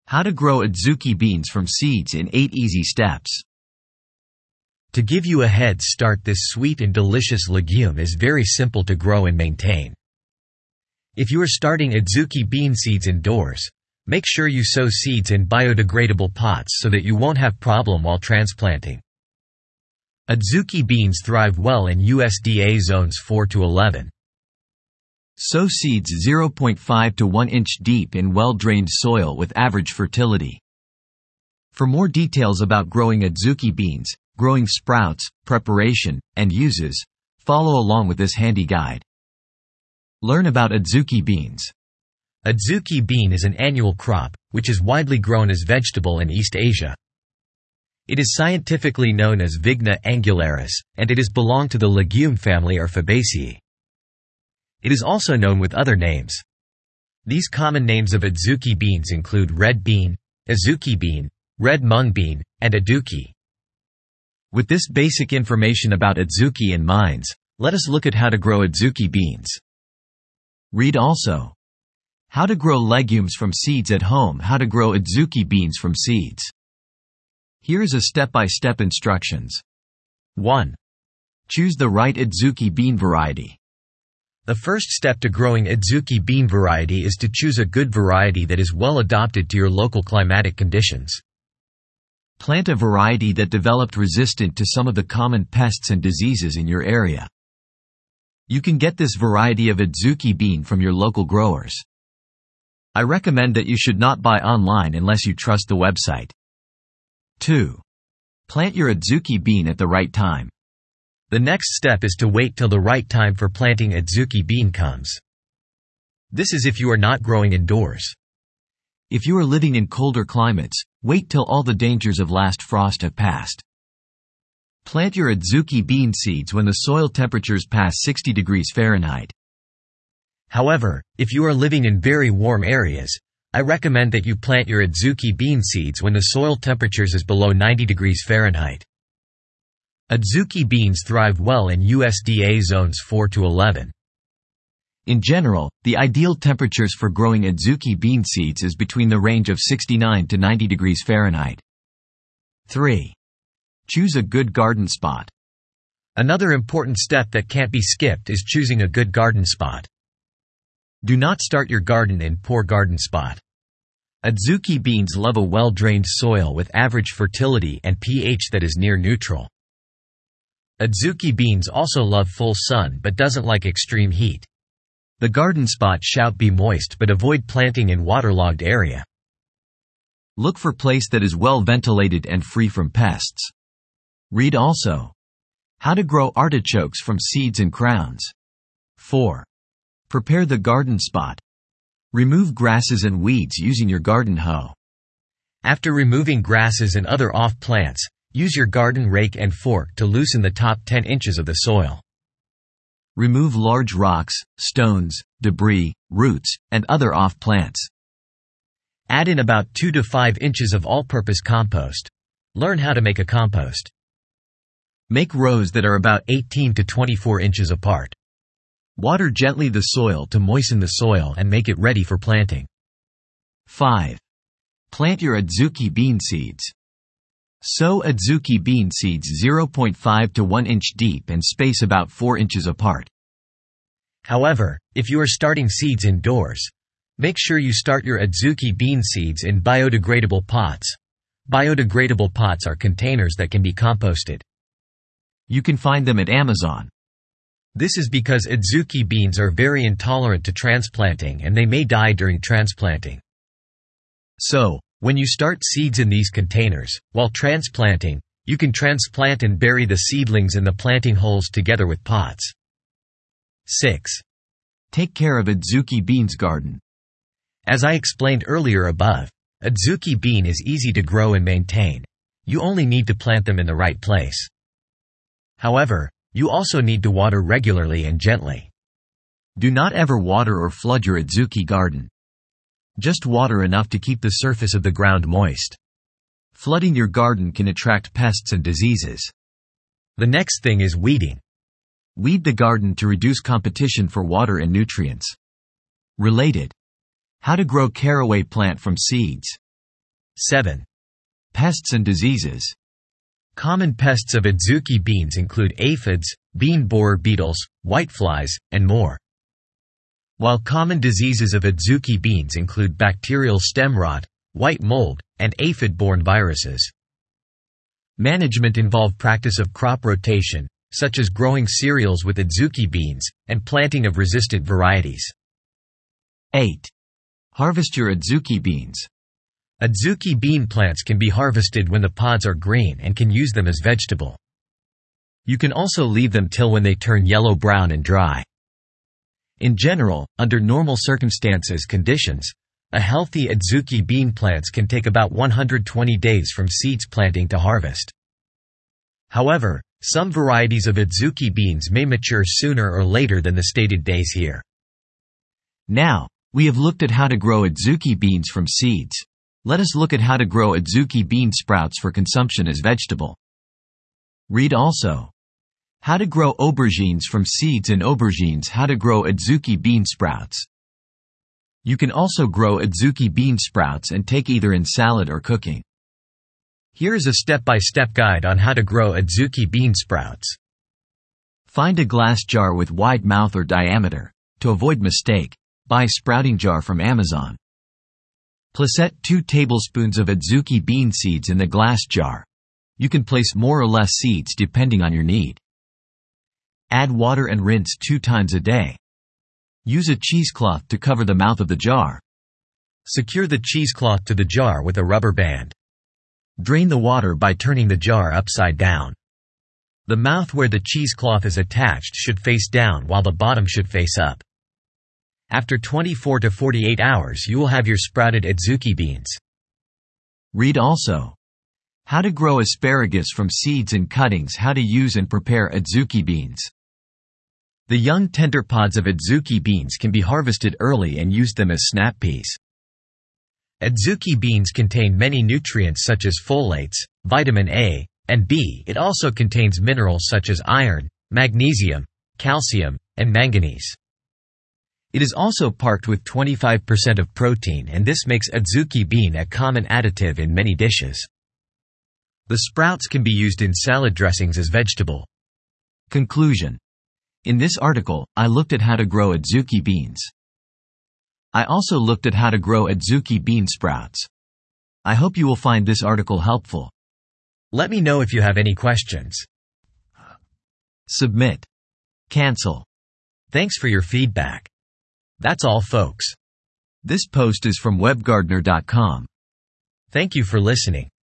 How to grow adzuki beans from seeds in 8 easy steps. To give you a head start, this sweet and delicious legume is very simple to grow and maintain. If you are starting adzuki bean seeds indoors, make sure you sow seeds in biodegradable pots so that you won't have problem while transplanting. Adzuki beans thrive well in USDA zones 4 to 11. Sow seeds 0.5 to 1 inch deep in well-drained soil with average fertility. For more details about growing adzuki beans, growing sprouts, preparation, and uses, follow along with this handy guide. Learn about adzuki beans. Adzuki bean is an annual crop, which is widely grown as vegetable in East Asia. It is scientifically known as Vigna angularis, and it is belonged to the legume family or Fabaceae. It is also known with other names. These common names of adzuki beans include red bean, azuki bean, red mung bean, and aduki. With this basic information about adzuki in mind, let us look at how to grow adzuki beans. Read also. How to grow legumes from seeds at home. How to grow adzuki beans from seeds. Here is a step-by-step instructions. 1. Choose the right adzuki bean variety. The first step to growing adzuki bean variety is to choose a good variety that is well adapted to your local climatic conditions. Plant a variety that developed resistant to some of the common pests and diseases in your area. You can get this variety of adzuki bean from your local growers. I recommend that you should not buy online unless you trust the website. 2. Plant your adzuki bean at the right time. The next step is to wait till the right time for planting adzuki bean comes. This is if you are not growing indoors. If you are living in colder climates, wait till all the dangers of last frost have passed. Plant your adzuki bean seeds when the soil temperatures pass 60 degrees Fahrenheit. However, if you are living in very warm areas, I recommend that you plant your adzuki bean seeds when the soil temperatures is below 90 degrees Fahrenheit. Adzuki beans thrive well in USDA zones 4 to 11. In general, the ideal temperatures for growing adzuki bean seeds is between the range of 69 to 90 degrees Fahrenheit. 3. Choose a good garden spot. Another important step that can't be skipped is choosing a good garden spot. Do not start your garden in poor garden spot. Adzuki beans love a well-drained soil with average fertility and pH that is near neutral. Adzuki beans also love full sun but doesn't like extreme heat. The garden spot should be moist but avoid planting in waterlogged area. Look for place that is well ventilated and free from pests. Read also. How to grow artichokes from seeds and crowns. 4. Prepare the garden spot. Remove grasses and weeds using your garden hoe. After removing grasses and other off plants, use your garden rake and fork to loosen the top 10 inches of the soil. Remove large rocks, stones, debris, roots, and other off plants. Add in about 2 to 5 inches of all-purpose compost. Learn how to make a compost. Make rows that are about 18 to 24 inches apart. Water gently the soil to moisten the soil and make it ready for planting. 5. Plant your adzuki bean seeds. Sow adzuki bean seeds 0.5 to 1 inch deep and space about 4 inches apart. However, if you are starting seeds indoors, make sure you start your adzuki bean seeds in biodegradable pots. Biodegradable pots are containers that can be composted. You can find them at Amazon. This is because adzuki beans are very intolerant to transplanting and they may die during transplanting. So, when you start seeds in these containers, while transplanting, you can transplant and bury the seedlings in the planting holes together with pots. 6. Take care of adzuki beans garden. As I explained earlier above, adzuki bean is easy to grow and maintain. You only need to plant them in the right place. However, you also need to water regularly and gently. Do not ever water or flood your adzuki garden. Just water enough to keep the surface of the ground moist. Flooding your garden can attract pests and diseases. The next thing is weeding. Weed the garden to reduce competition for water and nutrients. Related. How to grow caraway plant from seeds. 7. Pests and diseases. Common pests of adzuki beans include aphids, bean borer beetles, whiteflies, and more. While common diseases of adzuki beans include bacterial stem rot, white mold, and aphid-borne viruses. Management involve practice of crop rotation, such as growing cereals with adzuki beans, and planting of resistant varieties. 8. Harvest your adzuki beans. Adzuki bean plants can be harvested when the pods are green and can use them as vegetable. You can also leave them till when they turn yellow-brown and dry. In general, under normal conditions, a healthy adzuki bean plants can take about 120 days from seeds planting to harvest. However, some varieties of adzuki beans may mature sooner or later than the stated days here. Now, we have looked at how to grow adzuki beans from seeds. Let us look at how to grow adzuki bean sprouts for consumption as vegetable. Read also. How to grow aubergines from seeds and aubergines. How to grow adzuki bean sprouts. You can also grow adzuki bean sprouts and take either in salad or cooking. Here is a step-by-step guide on how to grow adzuki bean sprouts. Find a glass jar with wide mouth or diameter. To avoid mistake, buy sprouting jar from Amazon. Placet 2 tablespoons of adzuki bean seeds in the glass jar. You can place more or less seeds depending on your need. Add water and rinse 2 times a day. Use a cheesecloth to cover the mouth of the jar. Secure the cheesecloth to the jar with a rubber band. Drain the water by turning the jar upside down. The mouth where the cheesecloth is attached should face down while the bottom should face up. After 24 to 48 hours you will have your sprouted adzuki beans. Read also. How to grow asparagus from seeds and cuttings. How to use and prepare adzuki beans. The young tender pods of adzuki beans can be harvested early and used them as snap peas. Adzuki beans contain many nutrients such as folates, vitamin A, and B. It also contains minerals such as iron, magnesium, calcium, and manganese. It is also packed with 25% of protein, and this makes adzuki bean a common additive in many dishes. The sprouts can be used in salad dressings as vegetable. Conclusion. In this article, I looked at how to grow adzuki beans. I also looked at how to grow adzuki bean sprouts. I hope you will find this article helpful. Let me know if you have any questions. Submit. Cancel. Thanks for your feedback. That's all, folks. This post is from webgardener.com. Thank you for listening.